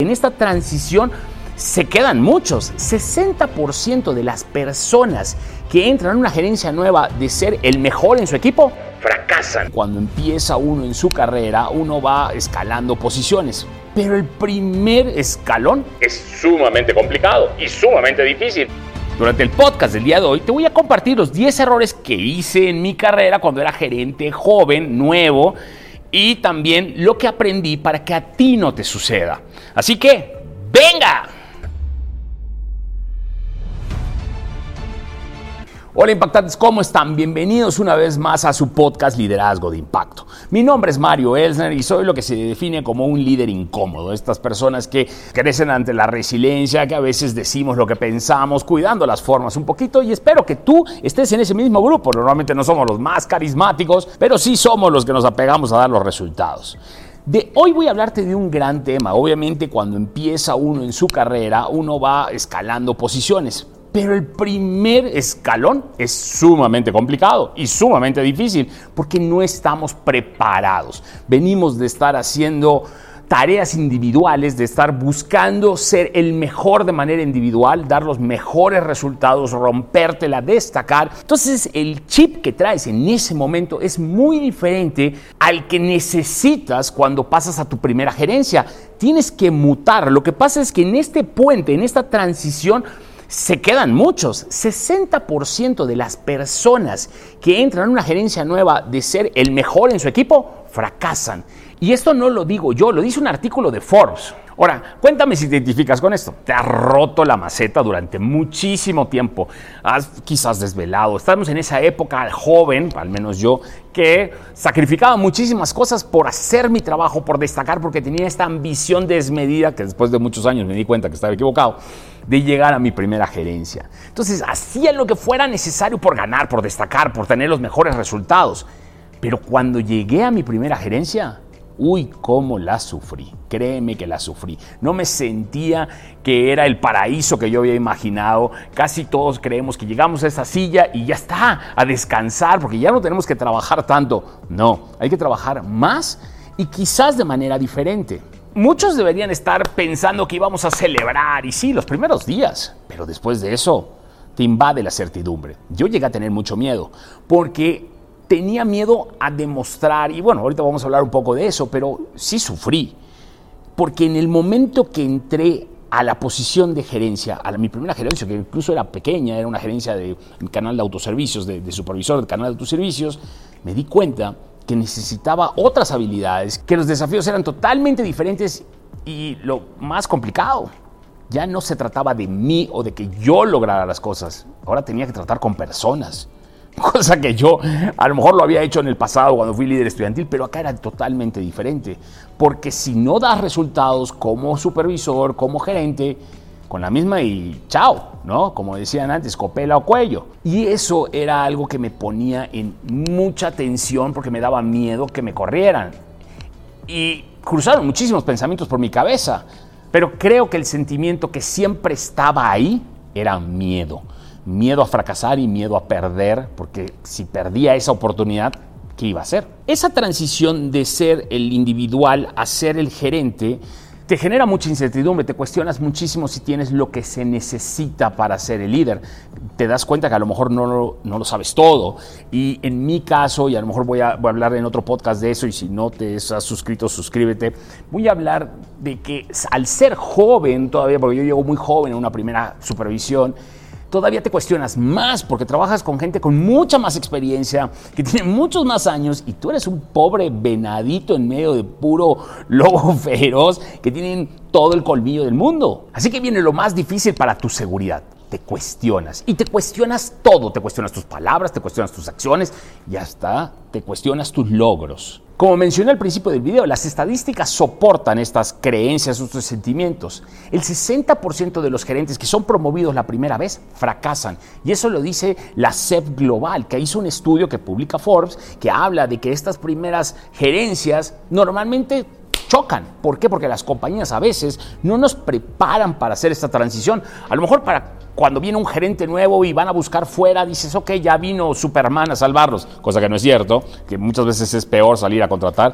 en esta transición se quedan muchos. 60% de las personas que entran en una gerencia nueva de ser el mejor en su equipo fracasan. Cuando empieza uno en su carrera, uno va escalando posiciones. Pero el primer escalón es sumamente complicado y sumamente difícil. Durante el podcast del día de hoy te voy a compartir los 10 errores que hice en mi carrera cuando era gerente joven, nuevo, y también lo que aprendí para que a ti no te suceda. Así que, ¡venga! Hola impactantes, ¿cómo están? Bienvenidos una vez más a su podcast Liderazgo de Impacto. Mi nombre es Mario Elsner y soy lo que se define como un líder incómodo. Estas personas que crecen ante la resiliencia, que a veces decimos lo que pensamos, cuidando las formas un poquito, y espero que tú estés en ese mismo grupo. Normalmente no somos los más carismáticos, pero sí somos los que nos apegamos a dar los resultados. De hoy voy a hablarte de un gran tema. Obviamente cuando empieza uno en su carrera, uno va escalando posiciones. Pero el primer escalón es sumamente complicado y sumamente difícil porque no estamos preparados. Venimos de estar haciendo tareas individuales, de estar buscando ser el mejor de manera individual, dar los mejores resultados, rompértela, destacar. Entonces el chip que traes en ese momento es muy diferente al que necesitas cuando pasas a tu primera gerencia. Tienes que mutar. Lo que pasa es que en este puente, en esta transición, se quedan muchos. 60% de las personas que entran en una gerencia nueva de ser el mejor en su equipo fracasan. Y esto no lo digo yo, lo dice un artículo de Forbes. Ahora, cuéntame si te identificas con esto. Te has roto la maceta durante muchísimo tiempo. Has quizás desvelado. Estamos en esa época joven, al menos yo, que sacrificaba muchísimas cosas por hacer mi trabajo, por destacar, porque tenía esta ambición desmedida, que después de muchos años me di cuenta que estaba equivocado, de llegar a mi primera gerencia. Entonces, hacía lo que fuera necesario por ganar, por destacar, por tener los mejores resultados. Pero cuando llegué a mi primera gerencia, uy, cómo la sufrí. Créeme que la sufrí. No me sentía que era el paraíso que yo había imaginado. Casi todos creemos que llegamos a esa silla y ya está, a descansar, porque ya no tenemos que trabajar tanto. No, hay que trabajar más y quizás de manera diferente. Muchos deberían estar pensando que íbamos a celebrar, y sí, los primeros días, pero después de eso te invade la certidumbre. Yo llegué a tener mucho miedo, porque tenía miedo a demostrar, y bueno, ahorita vamos a hablar un poco de eso, pero sí sufrí, porque en el momento que entré a la posición de gerencia, mi primera gerencia, que incluso era pequeña, era una gerencia de canal de autoservicios, de supervisor del canal de autoservicios, me di cuenta que necesitaba otras habilidades, que los desafíos eran totalmente diferentes y lo más complicado, ya no se trataba de mí o de que yo lograra las cosas, ahora tenía que tratar con personas. Cosa que yo a lo mejor lo había hecho en el pasado cuando fui líder estudiantil, pero acá era totalmente diferente. Porque si no das resultados como supervisor, como gerente, con la misma y chao, ¿no? Como decían antes, copela o cuello. Y eso era algo que me ponía en mucha tensión porque me daba miedo que me corrieran. Y cruzaron muchísimos pensamientos por mi cabeza, pero creo que el sentimiento que siempre estaba ahí era miedo. Miedo a fracasar y miedo a perder, porque si perdía esa oportunidad, ¿qué iba a hacer? Esa transición de ser el individual a ser el gerente te genera mucha incertidumbre, te cuestionas muchísimo si tienes lo que se necesita para ser el líder. Te das cuenta que a lo mejor no lo sabes todo. Y en mi caso, y a lo mejor voy a hablar en otro podcast de eso, y si no te has suscrito, suscríbete. Voy a hablar de que al ser joven todavía, porque yo llego muy joven en una primera supervisión, todavía te cuestionas más porque trabajas con gente con mucha más experiencia, que tiene muchos más años y tú eres un pobre venadito en medio de puro lobo feroz que tienen todo el colmillo del mundo. Así que viene lo más difícil para tu seguridad. Te cuestionas y te cuestionas todo. Te cuestionas tus palabras, te cuestionas tus acciones y hasta te cuestionas tus logros. Como mencioné al principio del video, las estadísticas soportan estas creencias, estos sentimientos. El 60% de los gerentes que son promovidos la primera vez fracasan. Y eso lo dice la CEP Global, que hizo un estudio que publica Forbes, que habla de que estas primeras gerencias normalmente chocan. ¿Por qué? Porque las compañías a veces no nos preparan para hacer esta transición. A lo mejor para cuando viene un gerente nuevo y van a buscar fuera, dices, ok, ya vino Superman a salvarlos, cosa que no es cierto, que muchas veces es peor salir a contratar.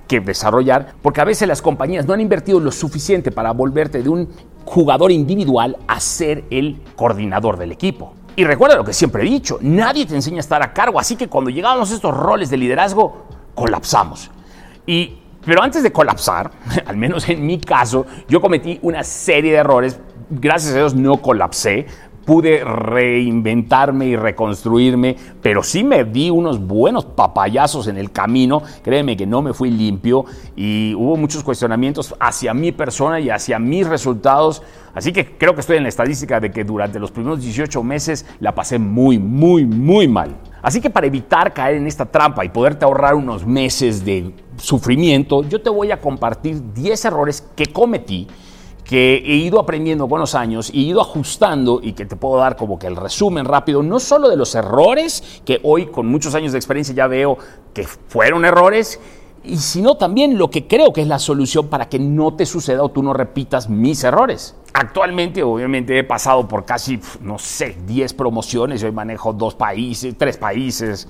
que desarrollar, porque a veces las compañías no han invertido lo suficiente para volverte de un jugador individual a ser el coordinador del equipo. Y recuerda lo que siempre he dicho, nadie te enseña a estar a cargo, así que cuando llegábamos a estos roles de liderazgo, colapsamos. Pero antes de colapsar, al menos en mi caso, yo cometí una serie de errores. Gracias a Dios no colapsé, pude reinventarme y reconstruirme, pero sí me di unos buenos papayazos en el camino. Créeme que no me fui limpio y hubo muchos cuestionamientos hacia mi persona y hacia mis resultados. Así que creo que estoy en la estadística de que durante los primeros 18 meses la pasé muy, muy, muy mal. Así que para evitar caer en esta trampa y poderte ahorrar unos meses de sufrimiento, yo te voy a compartir 10 errores que cometí, que he ido aprendiendo con los años, he ido ajustando y que te puedo dar como que el resumen rápido, no solo de los errores, que hoy con muchos años de experiencia ya veo que fueron errores, y sino también lo que creo que es la solución para que no te suceda o tú no repitas mis errores. Actualmente, obviamente, he pasado por casi, 10 promociones. Hoy manejo 3 países,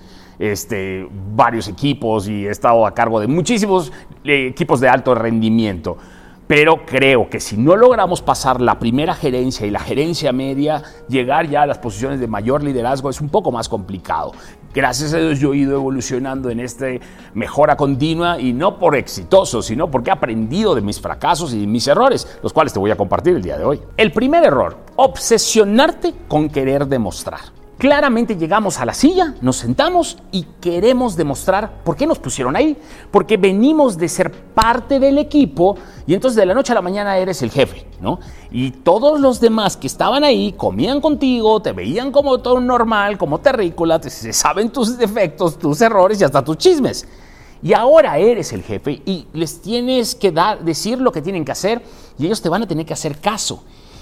varios equipos y he estado a cargo de muchísimos equipos de alto rendimiento. Pero creo que si no logramos pasar la primera gerencia y la gerencia media, llegar ya a las posiciones de mayor liderazgo es un poco más complicado. Gracias a Dios yo he ido evolucionando en esta mejora continua y no por exitoso, sino porque he aprendido de mis fracasos y de mis errores, los cuales te voy a compartir el día de hoy. El primer error, obsesionarte con querer demostrar. Claramente llegamos a la silla, nos sentamos y queremos demostrar por qué nos pusieron ahí. Porque venimos de ser parte del equipo y entonces de la noche a la mañana eres el jefe, ¿no? Y todos los demás que estaban ahí comían contigo, te veían como todo normal, como terrícola, se saben tus defectos, tus errores y hasta tus chismes. Y ahora eres el jefe y les tienes que decir lo que tienen que hacer y ellos te van a tener que hacer caso.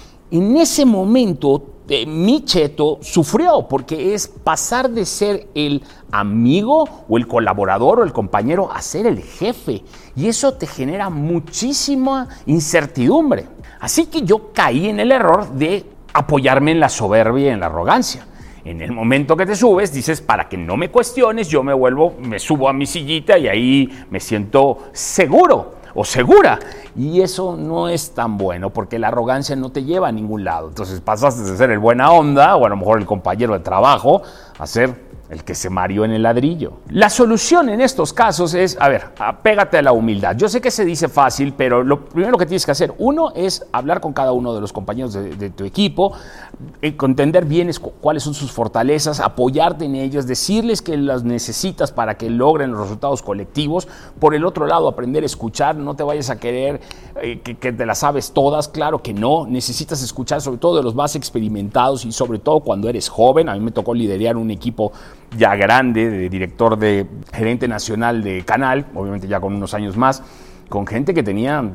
En ese momento, mi cheto sufrió porque es pasar de ser el amigo o el colaborador o el compañero a ser el jefe. Y eso te genera muchísima incertidumbre. Así que yo caí en el error de apoyarme en la soberbia y en la arrogancia. En el momento que te subes, dices, para que no me cuestiones, yo me subo a mi sillita y ahí me siento seguro o segura. Y eso no es tan bueno porque la arrogancia no te lleva a ningún lado. Entonces pasaste de ser el buena onda o a lo mejor el compañero de trabajo a ser el que se mareó en el ladrillo. La solución en estos casos es, apégate a la humildad. Yo sé que se dice fácil, pero lo primero que tienes que hacer, uno, es hablar con cada uno de los compañeros de tu equipo, entender bien cuáles son sus fortalezas, apoyarte en ellos, decirles que las necesitas para que logren los resultados colectivos. Por el otro lado, aprender a escuchar, no te vayas a querer que te las sabes todas, claro que no, necesitas escuchar sobre todo de los más experimentados y sobre todo cuando eres joven. A mí me tocó liderar un equipo ya grande, de director de gerente nacional de Canal, obviamente ya con unos años más, con gente que tenía,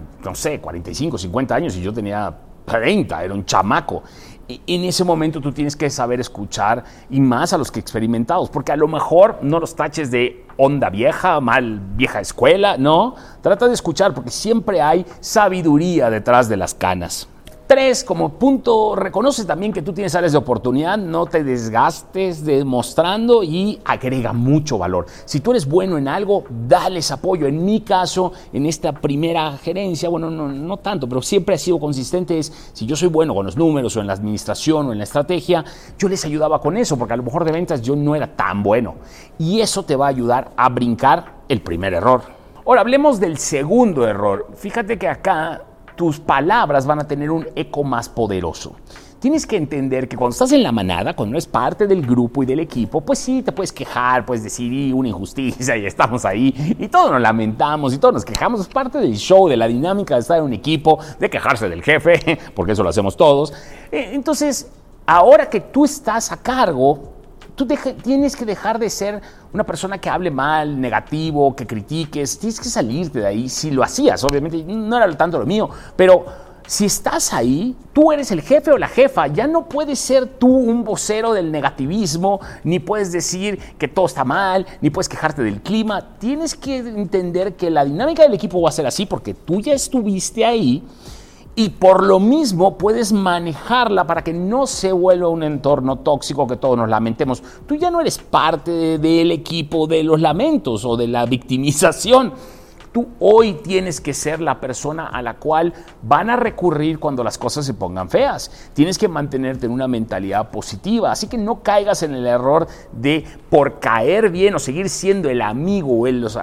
45, 50 años y yo tenía 30, era un chamaco. Y en ese momento tú tienes que saber escuchar y más a los que experimentados, porque a lo mejor no los taches de onda vieja, vieja escuela, no, trata de escuchar porque siempre hay sabiduría detrás de las canas. 3, como punto, reconoce también que tú tienes áreas de oportunidad, no te desgastes demostrando y agrega mucho valor. Si tú eres bueno en algo, dales apoyo. En mi caso, en esta primera gerencia, no tanto, pero siempre ha sido consistente, si yo soy bueno con los números o en la administración o en la estrategia, yo les ayudaba con eso, porque a lo mejor de ventas yo no era tan bueno. Y eso te va a ayudar a brincar el primer error. Ahora, hablemos del segundo error. Fíjate que acá tus palabras van a tener un eco más poderoso. Tienes que entender que cuando estás en la manada, cuando eres parte del grupo y del equipo, pues sí, te puedes quejar, puedes decir una injusticia y estamos ahí y todos nos lamentamos y todos nos quejamos. Es parte del show, de la dinámica de estar en un equipo, de quejarse del jefe, porque eso lo hacemos todos. Entonces, ahora que tú estás a cargo, tú tienes que dejar de ser una persona que hable mal, negativo, que critiques. Tienes que salirte de ahí. Si lo hacías, obviamente, no era tanto lo mío, pero si estás ahí, tú eres el jefe o la jefa. Ya no puedes ser tú un vocero del negativismo, ni puedes decir que todo está mal, ni puedes quejarte del clima. Tienes que entender que la dinámica del equipo va a ser así porque tú ya estuviste ahí. Y por lo mismo puedes manejarla para que no se vuelva un entorno tóxico que todos nos lamentemos. Tú ya no eres parte del equipo de los lamentos o de la victimización. Tú hoy tienes que ser la persona a la cual van a recurrir cuando las cosas se pongan feas. Tienes que mantenerte en una mentalidad positiva, así que no caigas en el error de por caer bien o seguir siendo el amigo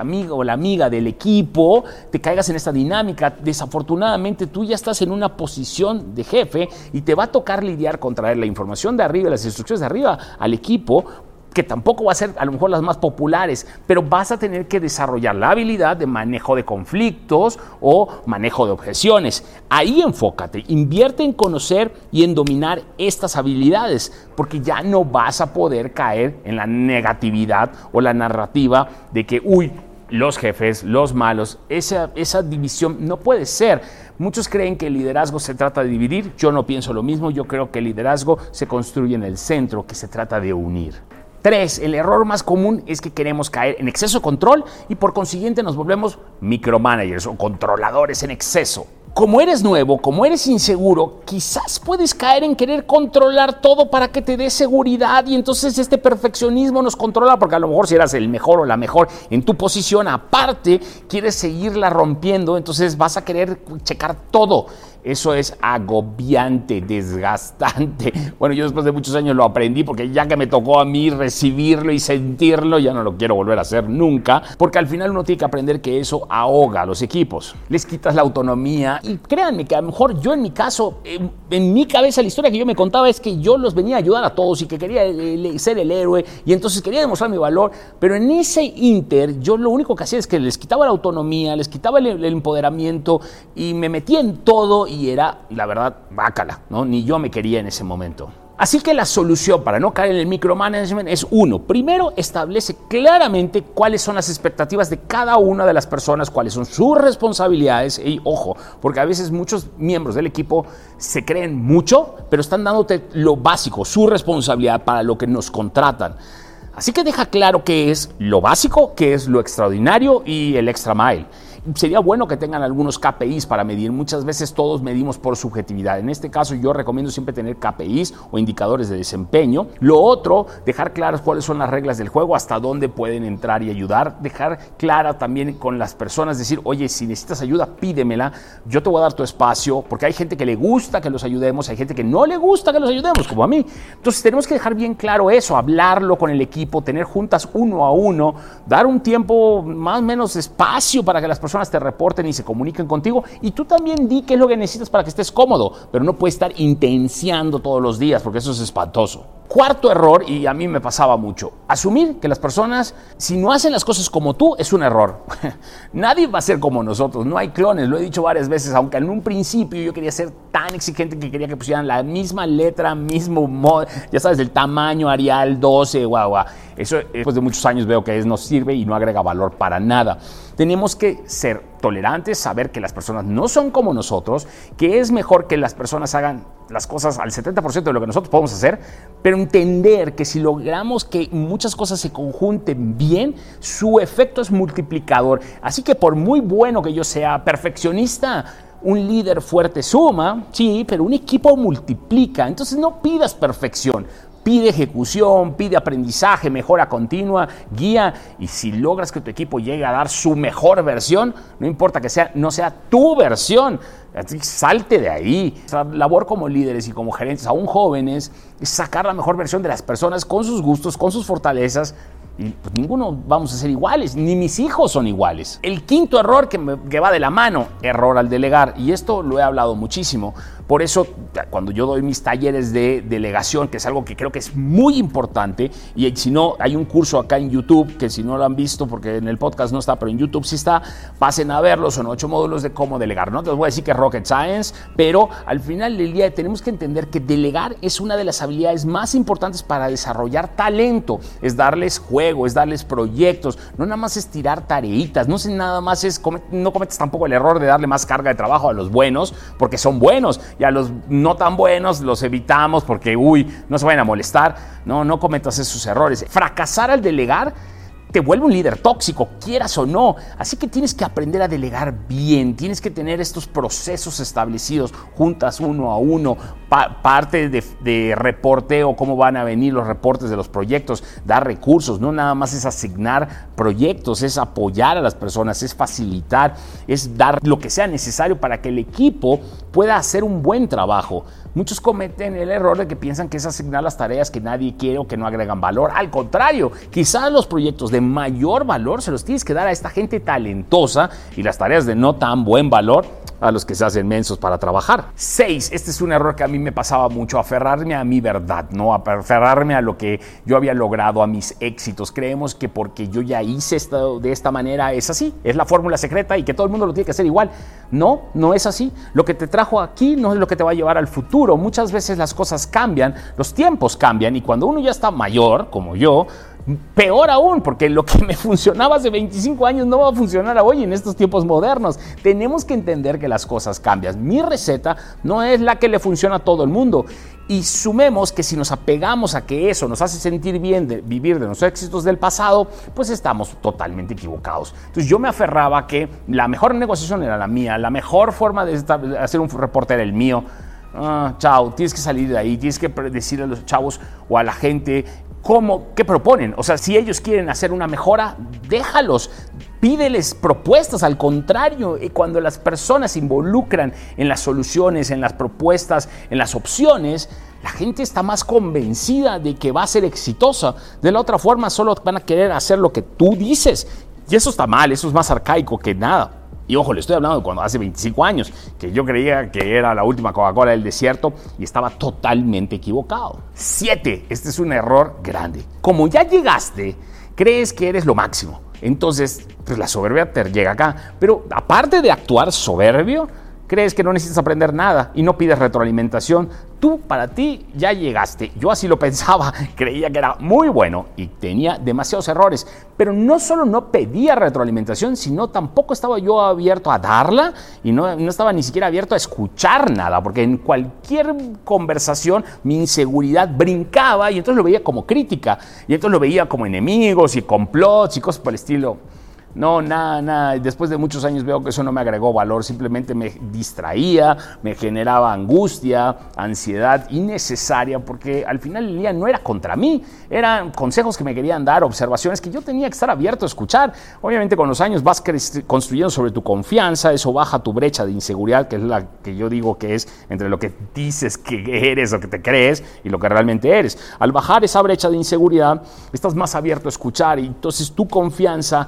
o la amiga del equipo, te caigas en esta dinámica. Desafortunadamente tú ya estás en una posición de jefe y te va a tocar lidiar con traer la información de arriba, las instrucciones de arriba al equipo, que tampoco va a ser a lo mejor las más populares, pero vas a tener que desarrollar la habilidad de manejo de conflictos o manejo de objeciones. Ahí enfócate, invierte en conocer y en dominar estas habilidades, porque ya no vas a poder caer en la negatividad o la narrativa de que, los jefes, los malos, esa división no puede ser. Muchos creen que el liderazgo se trata de dividir, yo no pienso lo mismo, yo creo que el liderazgo se construye en el centro, que se trata de unir. 3. El error más común es que queremos caer en exceso de control y por consiguiente nos volvemos micromanagers o controladores en exceso. Como eres nuevo, como eres inseguro, quizás puedes caer en querer controlar todo para que te dé seguridad y entonces este perfeccionismo nos controla porque a lo mejor si eras el mejor o la mejor en tu posición, aparte quieres seguirla rompiendo, entonces vas a querer checar todo. Eso es agobiante, desgastante. Bueno, yo después de muchos años lo aprendí porque ya que me tocó a mí recibirlo y sentirlo, ya no lo quiero volver a hacer nunca, porque al final uno tiene que aprender que eso ahoga a los equipos. Les quitas la autonomía y créanme que a lo mejor yo en mi caso, en mi cabeza la historia que yo me contaba es que yo los venía a ayudar a todos y que quería ser el héroe y entonces quería demostrar mi valor, pero en ese inter yo lo único que hacía es que les quitaba la autonomía, les quitaba el empoderamiento y me metía en todo y era, la verdad, bácala, ¿no? Ni yo me quería en ese momento. Así que la solución para no caer en el micromanagement es primero establece claramente cuáles son las expectativas de cada una de las personas, cuáles son sus responsabilidades y ojo, porque a veces muchos miembros del equipo se creen mucho, pero están dándote lo básico, su responsabilidad para lo que nos contratan. Así que deja claro qué es lo básico, qué es lo extraordinario y el extra mile. Sería bueno que tengan algunos KPIs para medir. Muchas veces todos medimos por subjetividad. En este caso yo recomiendo siempre tener KPIs o indicadores de desempeño. Lo otro, dejar claras cuáles son las reglas del juego, hasta dónde pueden entrar y ayudar. Dejar clara también con las personas, decir, oye, si necesitas ayuda, pídemela. Yo te voy a dar tu espacio, porque hay gente que le gusta que los ayudemos, hay gente que no le gusta que los ayudemos, como a mí. Entonces tenemos que dejar bien claro eso, hablarlo con el equipo, tener juntas uno a uno, dar un tiempo más o menos espacio para que las personas te reporten y se comuniquen contigo y tú también di qué es lo que necesitas para que estés cómodo, pero no puedes estar intenciando todos los días porque eso es espantoso. Cuarto error, y a mí me pasaba mucho, asumir que las personas, si no hacen las cosas como tú, es un error. Nadie va a ser como nosotros, no hay clones, lo he dicho varias veces, aunque en un principio yo quería ser tan exigente que quería que pusieran la misma letra, mismo modo, ya sabes, el tamaño Arial 12, guau. Eso después de muchos años veo que no sirve y no agrega valor para nada. Tenemos que ser tolerantes, saber que las personas no son como nosotros, que es mejor que las personas hagan las cosas al 70% de lo que nosotros podemos hacer, pero entender que si logramos que muchas cosas se conjunten bien, su efecto es multiplicador. Así que por muy bueno que yo sea perfeccionista, un líder fuerte suma, sí, pero un equipo multiplica. Entonces no pidas perfección. Pide ejecución, pide aprendizaje, mejora continua, guía y si logras que tu equipo llegue a dar su mejor versión, no importa que no sea tu versión, salte de ahí. Nuestra labor como líderes y como gerentes, aún jóvenes, es sacar la mejor versión de las personas con sus gustos, con sus fortalezas. Y pues ninguno vamos a ser iguales, ni mis hijos son iguales. El quinto error que va de la mano, error al delegar. Y esto lo he hablado muchísimo. Por eso, cuando yo doy mis talleres de delegación, que es algo que creo que es muy importante, y si no, hay un curso acá en YouTube, que si no lo han visto, porque en el podcast no está, pero en YouTube sí está, pasen a verlo, son 8 módulos de cómo delegar. No te voy a decir que es rocket science, pero al final del día tenemos que entender que delegar es una de las habilidades más importantes para desarrollar talento. Es darles juego, es darles proyectos, no nada más es tirar tareitas, no cometes tampoco el error de darle más carga de trabajo a los buenos, porque son buenos, y a los no tan buenos los evitamos porque, no se vayan a molestar. No cometas esos errores. Fracasar al delegar te vuelve un líder tóxico, quieras o no. Así que tienes que aprender a delegar bien, tienes que tener estos procesos establecidos, juntas uno a uno, parte de reporteo, cómo van a venir los reportes de los proyectos, dar recursos, no nada más es asignar proyectos, es apoyar a las personas, es facilitar, es dar lo que sea necesario para que el equipo pueda hacer un buen trabajo. Muchos cometen el error de que piensan que es asignar las tareas que nadie quiere o que no agregan valor. Al contrario, quizás los proyectos de mayor valor se los tienes que dar a esta gente talentosa y las tareas de no tan buen valor a los que se hacen mensos para trabajar. 6. Este es un error que a mí me pasaba mucho, aferrarme a mi verdad, ¿no? Aferrarme a lo que yo había logrado, a mis éxitos. Creemos que porque yo ya hice esto de esta manera es así, es la fórmula secreta y que todo el mundo lo tiene que hacer igual. No, no es así. Lo que te trajo aquí no es lo que te va a llevar al futuro. Muchas veces las cosas cambian, los tiempos cambian y cuando uno ya está mayor, como yo, peor aún, porque lo que me funcionaba hace 25 años no va a funcionar hoy en estos tiempos modernos. Tenemos que entender que las cosas cambian. Mi receta no es la que le funciona a todo el mundo. Y sumemos que si nos apegamos a que eso nos hace sentir bien de vivir de los éxitos del pasado, pues estamos totalmente equivocados. Entonces yo me aferraba a que la mejor negociación era la mía, la mejor forma de hacer un reporte era el mío. Chao, tienes que salir de ahí, tienes que decirle a los chavos o a la gente qué proponen. O sea, si ellos quieren hacer una mejora, déjalos, pídeles propuestas. Al contrario, cuando las personas se involucran en las soluciones, en las propuestas, en las opciones, la gente está más convencida de que va a ser exitosa. De la otra forma, solo van a querer hacer lo que tú dices. Y eso está mal, eso es más arcaico que nada. Y ojo, le estoy hablando de cuando hace 25 años, que yo creía que era la última Coca-Cola del desierto y estaba totalmente equivocado. 7. Este es un error grande. Como ya llegaste, crees que eres lo máximo. Entonces, pues la soberbia te llega acá. Pero aparte de actuar soberbio, crees que no necesitas aprender nada y no pides retroalimentación. Tú, para ti, ya llegaste. Yo así lo pensaba, creía que era muy bueno y tenía demasiados errores. Pero no solo no pedía retroalimentación, sino tampoco estaba yo abierto a darla y no estaba ni siquiera abierto a escuchar nada, porque en cualquier conversación mi inseguridad brincaba y entonces lo veía como crítica y entonces lo veía como enemigos y complots y cosas por el estilo. No, nada. Después de muchos años veo que eso no me agregó valor, simplemente me distraía, me generaba angustia, ansiedad innecesaria, porque al final del día no era contra mí, eran consejos que me querían dar, observaciones que yo tenía que estar abierto a escuchar. Obviamente con los años vas construyendo sobre tu confianza, eso baja tu brecha de inseguridad, que es la que yo digo que es entre lo que dices que eres o que te crees y lo que realmente eres. Al bajar esa brecha de inseguridad, estás más abierto a escuchar y entonces tu confianza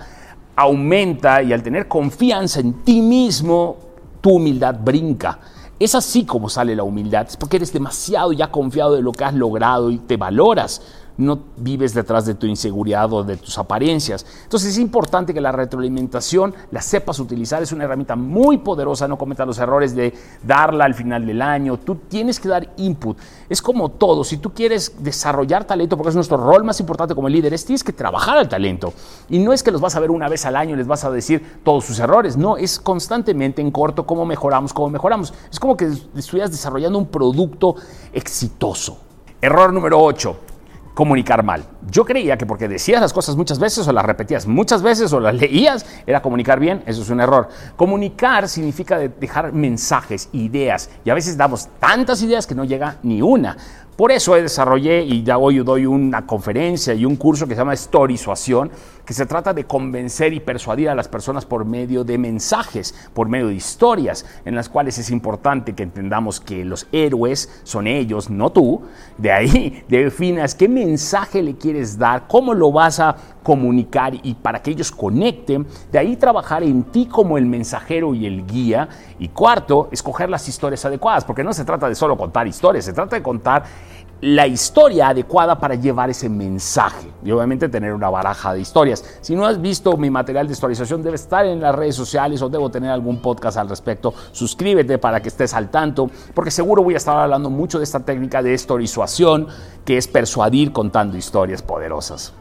aumenta y al tener confianza en ti mismo, tu humildad brinca. Es así como sale la humildad, es porque eres demasiado ya confiado de lo que has logrado y te valoras. No vives detrás de tu inseguridad o de tus apariencias. Entonces es importante que la retroalimentación la sepas utilizar. Es una herramienta muy poderosa. No cometas los errores de darla al final del año. Tú tienes que dar input. Es como todo. Si tú quieres desarrollar talento, porque es nuestro rol más importante como líderes, tienes que trabajar al talento. Y no es que los vas a ver una vez al año y les vas a decir todos sus errores. No, es constantemente en corto cómo mejoramos. Es como que estuvieras desarrollando un producto exitoso. Error número 8. Comunicar mal. Yo creía que porque decías las cosas muchas veces o las repetías muchas veces o las leías, era comunicar bien. Eso es un error. Comunicar significa dejar mensajes, ideas, y a veces damos tantas ideas que no llega ni una. Por eso desarrollé y ya hoy doy una conferencia y un curso que se llama Storysuación, que se trata de convencer y persuadir a las personas por medio de mensajes, por medio de historias, en las cuales es importante que entendamos que los héroes son ellos, no tú. De ahí definas qué mensaje le quieres dar, cómo lo vas a comunicar y para que ellos conecten. De ahí trabajar en ti como el mensajero y el guía. Y cuarto, escoger las historias adecuadas, porque no se trata de solo contar historias, se trata de contar la historia adecuada para llevar ese mensaje y obviamente tener una baraja de historias. Si no has visto mi material de historización, debe estar en las redes sociales o debo tener algún podcast al respecto. Suscríbete para que estés al tanto, porque seguro voy a estar hablando mucho de esta técnica de historización, que es persuadir contando historias poderosas.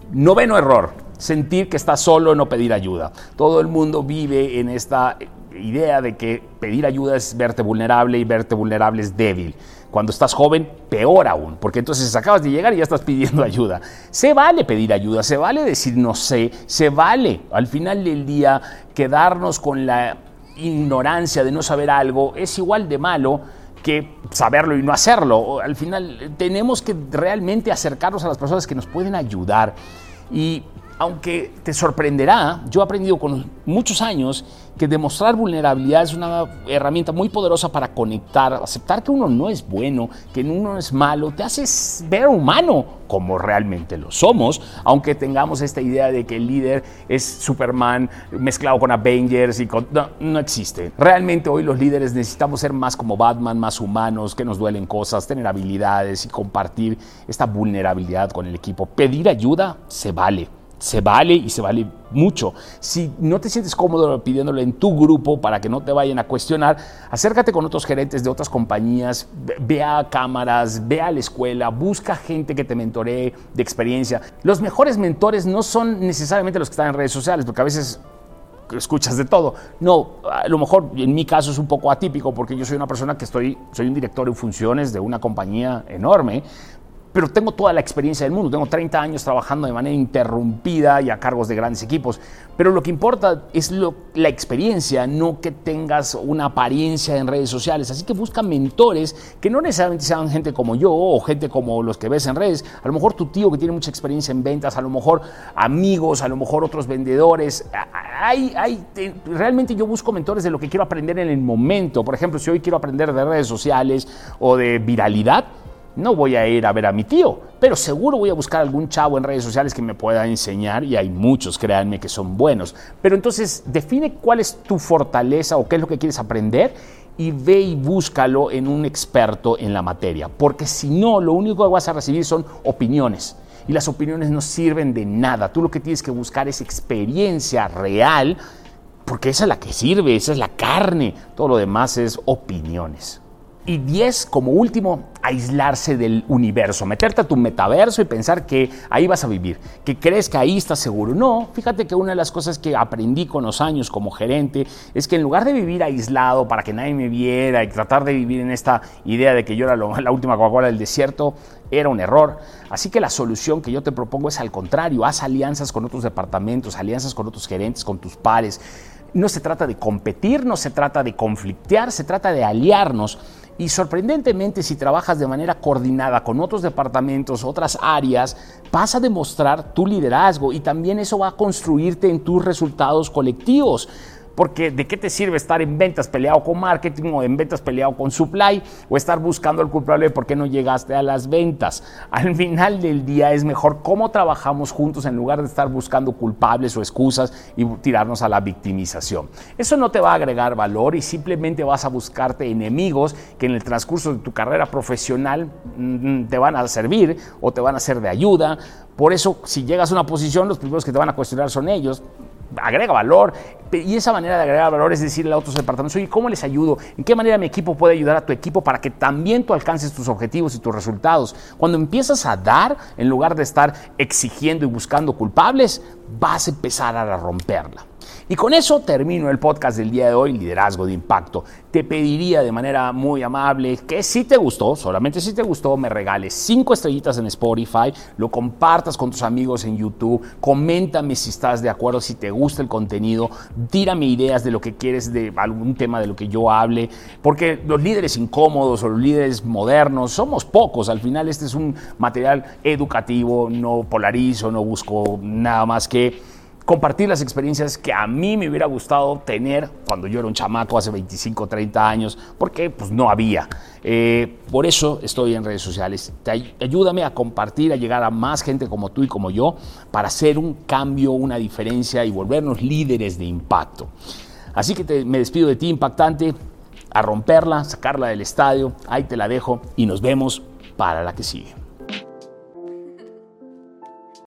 9º error: sentir que estás solo, no pedir ayuda. Todo el mundo vive en esta idea de que pedir ayuda es verte vulnerable y verte vulnerable es débil. Cuando estás joven, peor aún, porque entonces acabas de llegar y ya estás pidiendo ayuda. Se vale pedir ayuda, se vale decir no sé, se vale. Al final del día, quedarnos con la ignorancia de no saber algo es igual de malo que saberlo y no hacerlo. Al final tenemos que realmente acercarnos a las personas que nos pueden ayudar. Y aunque te sorprenderá, yo he aprendido con muchos años que demostrar vulnerabilidad es una herramienta muy poderosa para conectar, aceptar que uno no es bueno, que uno no es malo, te hace ver humano como realmente lo somos, aunque tengamos esta idea de que el líder es Superman mezclado con Avengers y no existe. Realmente hoy los líderes necesitamos ser más como Batman, más humanos, que nos duelen cosas, tener habilidades y compartir esta vulnerabilidad con el equipo. Pedir ayuda se vale. Se vale y se vale mucho. Si no te sientes cómodo pidiéndolo en tu grupo para que no te vayan a cuestionar, acércate con otros gerentes de otras compañías, ve a cámaras, ve a la escuela, busca gente que te mentoree de experiencia. Los mejores mentores no son necesariamente los que están en redes sociales, porque a veces escuchas de todo. No, a lo mejor en mi caso es un poco atípico porque yo soy una persona que soy un director en funciones de una compañía enorme, pero tengo toda la experiencia del mundo. Tengo 30 años trabajando de manera interrumpida y a cargos de grandes equipos. Pero lo que importa es la experiencia, no que tengas una apariencia en redes sociales. Así que busca mentores que no necesariamente sean gente como yo o gente como los que ves en redes. A lo mejor tu tío que tiene mucha experiencia en ventas, a lo mejor amigos, a lo mejor otros vendedores. Realmente yo busco mentores de lo que quiero aprender en el momento. Por ejemplo, si hoy quiero aprender de redes sociales o de viralidad, no voy a ir a ver a mi tío, pero seguro voy a buscar algún chavo en redes sociales que me pueda enseñar, y hay muchos, créanme, que son buenos. Pero entonces define cuál es tu fortaleza o qué es lo que quieres aprender y ve y búscalo en un experto en la materia, porque si no, lo único que vas a recibir son opiniones. Y las opiniones no sirven de nada. Tú lo que tienes que buscar es experiencia real, porque esa es la que sirve, esa es la carne. Todo lo demás es opiniones. Y 10, como último, aislarse del universo, meterte a tu metaverso y pensar que ahí vas a vivir, que crees que ahí estás seguro. No, fíjate que una de las cosas que aprendí con los años como gerente es que en lugar de vivir aislado para que nadie me viera y tratar de vivir en esta idea de que yo era la última Coca-Cola del desierto, era un error. Así que la solución que yo te propongo es al contrario: haz alianzas con otros departamentos, alianzas con otros gerentes, con tus pares. No se trata de competir, no se trata de conflictear, se trata de aliarnos. Y sorprendentemente, si trabajas de manera coordinada con otros departamentos, otras áreas, vas a demostrar tu liderazgo y también eso va a construirte en tus resultados colectivos. Porque ¿de qué te sirve estar en ventas peleado con marketing o en ventas peleado con supply o estar buscando al culpable de por qué no llegaste a las ventas? Al final del día es mejor cómo trabajamos juntos en lugar de estar buscando culpables o excusas y tirarnos a la victimización. Eso no te va a agregar valor y simplemente vas a buscarte enemigos que en el transcurso de tu carrera profesional te van a servir o te van a ser de ayuda. Por eso, si llegas a una posición, los primeros que te van a cuestionar son ellos. Agrega valor, y esa manera de agregar valor es decirle a otros departamentos: oye, ¿cómo les ayudo? ¿En qué manera mi equipo puede ayudar a tu equipo para que también tú alcances tus objetivos y tus resultados? Cuando empiezas a dar, en lugar de estar exigiendo y buscando culpables, vas a empezar a romperla. Y con eso termino el podcast del día de hoy, Liderazgo de Impacto. Te pediría de manera muy amable que si te gustó, solamente si te gustó, me regales 5 estrellitas en Spotify, lo compartas con tus amigos en YouTube, coméntame si estás de acuerdo, si te gusta el contenido, tírame ideas de lo que quieres, de algún tema de lo que yo hable, porque los líderes incómodos o los líderes modernos somos pocos. Al final este es un material educativo, no polarizo, no busco nada más que compartir las experiencias que a mí me hubiera gustado tener cuando yo era un chamaco hace 25, 30 años, porque pues no había. Por eso estoy en redes sociales. Ayúdame a compartir, a llegar a más gente como tú y como yo, para hacer un cambio, una diferencia y volvernos líderes de impacto. Así que me despido de ti, impactante, a romperla, sacarla del estadio. Ahí te la dejo y nos vemos para la que sigue.